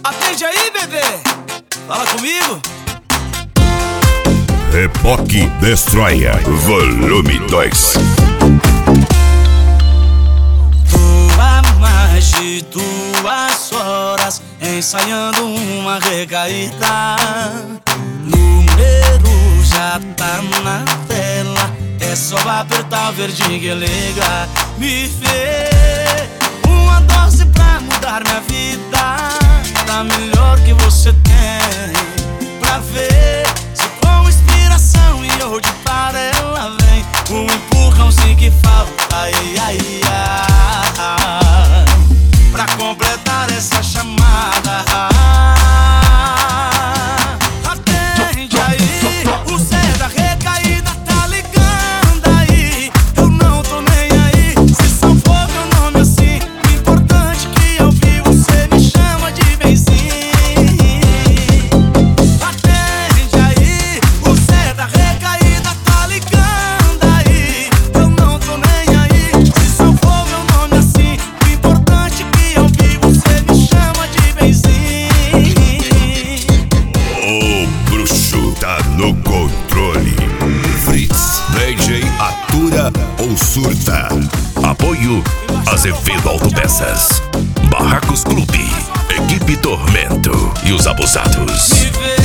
Atende aí, bebê. Fala comigo. Epoch Destroyer Volume 2. Tô há mais de 2 horas ensaiando uma recaída. Número já tá na tela, é só apertar o verdinho que liga. Me vê uma dose pra mudar minha vida, tá melhor que você tem. Pra ver se com inspiração e eu de para ela vem. Um empurrãozinho que falta, ai, ai, ai, pra completar essa chamada. Atende aí, o Zé da recaída tá ligando aí. Eu não tô nem aí, se salvou meu nome assim. O importante que eu vi, você me chama de benzinho. Atende aí, o Zé da recaída tá ligando aí. Eu não tô nem aí, se salvou meu nome assim. O importante que eu vi, você me chama de benzinho. O bruxo tá no controle. Fritz, DJ atura ou surta. Apoio Azevedo Autopeças, Barracos Clube, Equipe Tormento e os Abusados. Me vê